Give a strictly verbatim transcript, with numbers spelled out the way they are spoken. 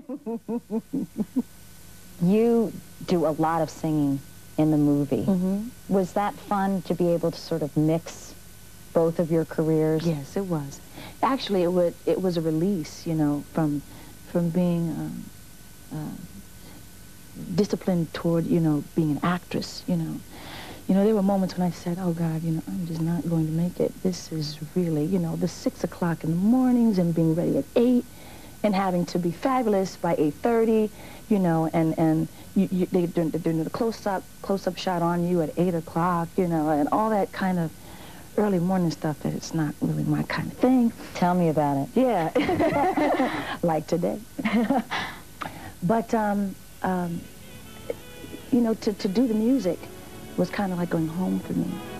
You do a lot of singing in the movie. Mm-hmm. Was that fun to be able to sort of mix both of your careers? Yes, it was. Actually, it was, it was a release, you know, from, from being um, uh, disciplined toward, you know, being an actress, you know. You know, there were moments when I said, oh, God, you know, I'm just not going to make it. This is really, you know, the six o'clock in the mornings and being ready at eight and having to be fabulous by eight thirty, you know, and, and you, you, they, they're doing the close-up close-up shot on you at eight o'clock, you know, and all that kind of early morning stuff that it's not really my kind of thing. Tell me about it. Yeah, like today. But, um, um, you know, to, to do the music was kind of like going home for me.